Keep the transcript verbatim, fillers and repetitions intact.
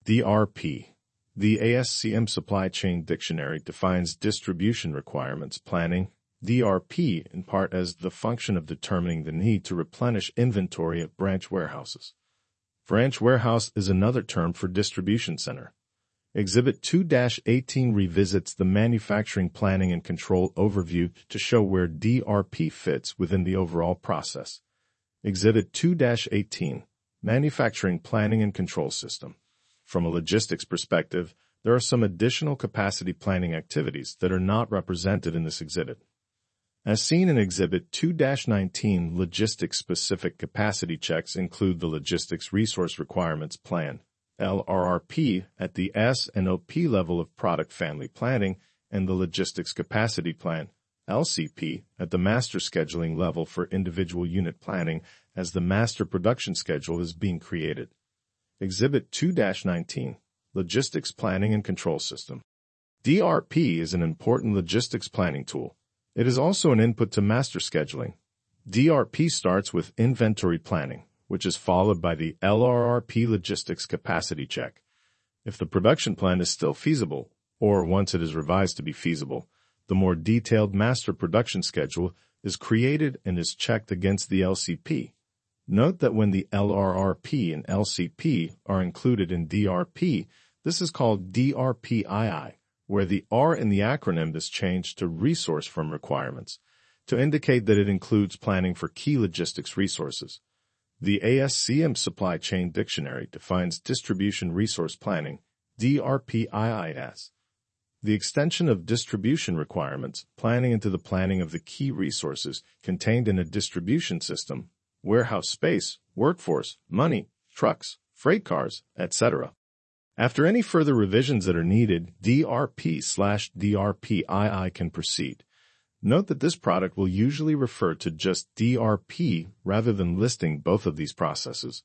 D R P. The A S C M Supply Chain Dictionary defines distribution requirements planning, D R P, in part as the function of determining the need to replenish inventory at branch warehouses. Branch warehouse is another term for distribution center. Exhibit two dash eighteen revisits the manufacturing planning and control overview to show where D R P fits within the overall process. Exhibit two dash eighteen, Manufacturing Planning and Control System. From a logistics perspective, there are some additional capacity planning activities that are not represented in this exhibit. As seen in Exhibit two dash nineteen, logistics-specific capacity checks include the Logistics Resource Requirements Plan, L R R P, at the S and O P level of Product Family Planning, and the Logistics Capacity Plan, L C P, at the Master Scheduling level for individual unit planning as the Master Production Schedule is being created. Exhibit two dash nineteen, Logistics Planning and Control System. D R P is an important logistics planning tool. It is also an input to master scheduling. D R P starts with inventory planning, which is followed by the L R R P logistics capacity check. If the production plan is still feasible, or once it is revised to be feasible, the more detailed master production schedule is created and is checked against the L C P. Note that when the L R R P and L C P are included in D R P, this is called D R P I I, where the R in the acronym is changed to Resource from Requirements, to indicate that it includes planning for key logistics resources. The A S C M Supply Chain Dictionary defines distribution resource planning, D R P I I, as the extension of distribution requirements, planning into the planning of the key resources contained in a distribution system, warehouse space, workforce, money, trucks, freight cars, et cetera. After any further revisions that are needed, D R P slash D R P I I can proceed. Note that this product will usually refer to just D R P rather than listing both of these processes.